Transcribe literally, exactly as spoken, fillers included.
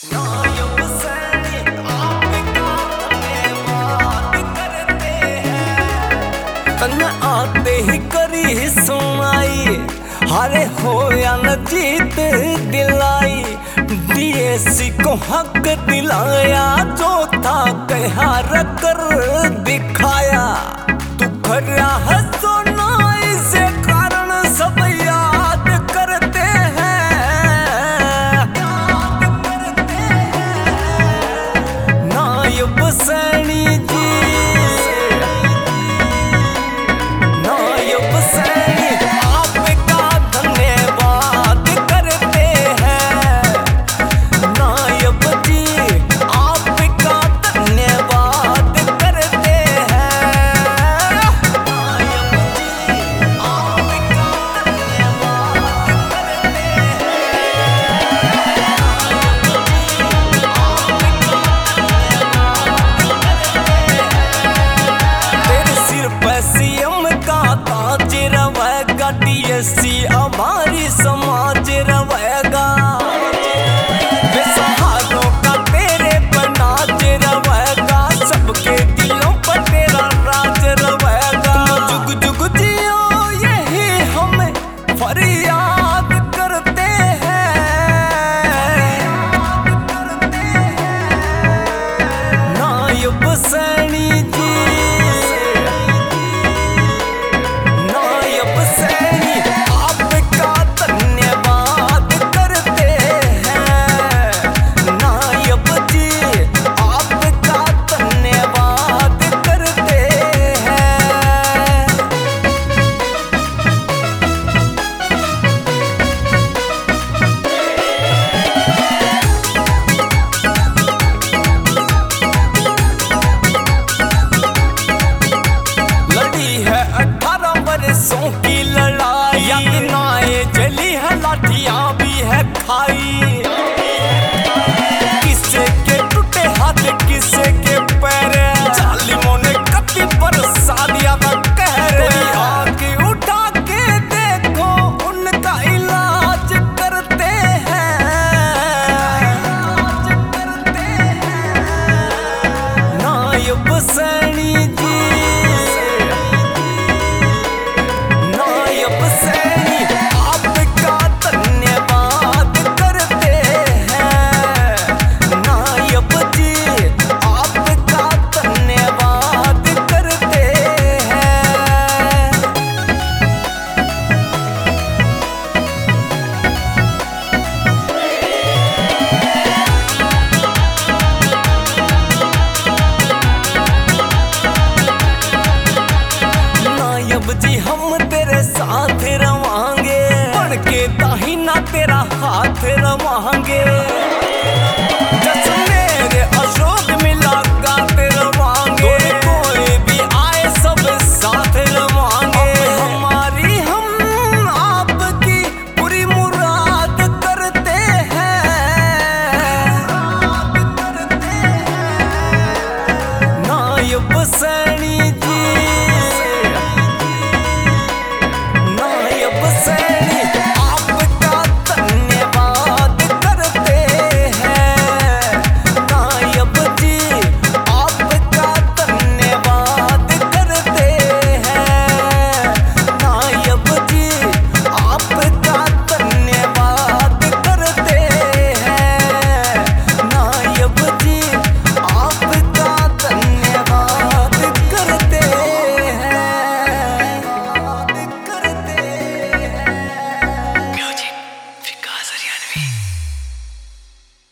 नायब सैनी आपका धन्यवाद करते हैं। तन्ने आते ही करी सुनाई, हारे हो या न जीत दिलाई। डीएससी को हक दिलाया, जो था कहा कर दिखाया। तू खरा है सोना, इसे कारण सब याद करते हैं, याद करते हैं। नायब सैनी जी, नायब सैनी आपका धन्यवाद करते हैं। नायब जी आपका धन्यवाद करते हैं। नायब जी आपका धन्यवाद करते हैं। तेरे सिर पे सीएम का ताज रवेगा, डीएससी हमारी समाज रवेगा। बेसहारों का तेरे पे नाज रवेगा, सबके दिलों पर तेरा राज रवेगा। तुम जुग जुग जियो, यही हमें फरियाद करते हैं, फरियाद करते हैं। नायब सैनी जी, नायब सैनी आपका धन्यवाद करते हैं। नायब जी आपका धन्यवाद करते हैं। लड़ी है अठारह बरसों की लड़ाई, यातनाएं जली है, लाठियां भी है खाई। किसे के टूटे हाथ, किसे के पैर, जालिमों ने कत्ती पर सादिया का कहर। कोई आंख उठा के देखो, उनका इलाज करते हैं, इलाज करते हैं। नायब सैनी जी, नायब सैनी आपका धन्यवाद करते हैं। नायब जी आपका धन्यवाद करते हैं। नायब जी हम तेरे साथ रवांगे, बन के दाहिना तेरा हाथ रवांगे।